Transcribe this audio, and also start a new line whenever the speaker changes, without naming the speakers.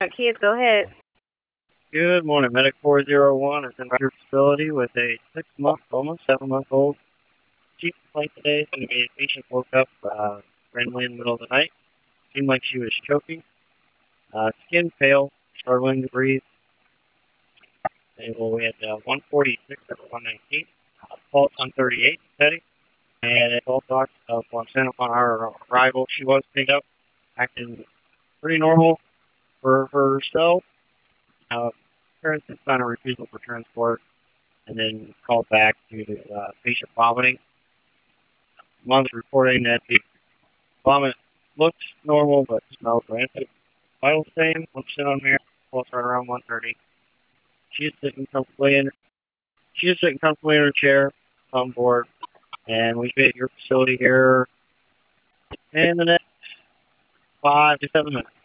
Kids, go ahead.
Good morning. Medic 401 is in your facility with a 6-month, almost 7-month-old. Chief complaint today is going to be a patient woke up randomly in the middle of the night. Seemed like she was choking. Skin pale, struggling to breathe. We had 146 at 119. Pulse on 38, steady. And it all talks of sent upon our arrival. She was picked up, acting pretty normal for herself. Parents had signed a refusal for transport and then called back due to patient vomiting. Mom's reporting that the vomit looks normal but smells rancid. Vital stain, 1% on mirror, pulse right around 130. She is sitting comfortably in her chair on board, and we be at your facility here in the next 5 to 7 minutes.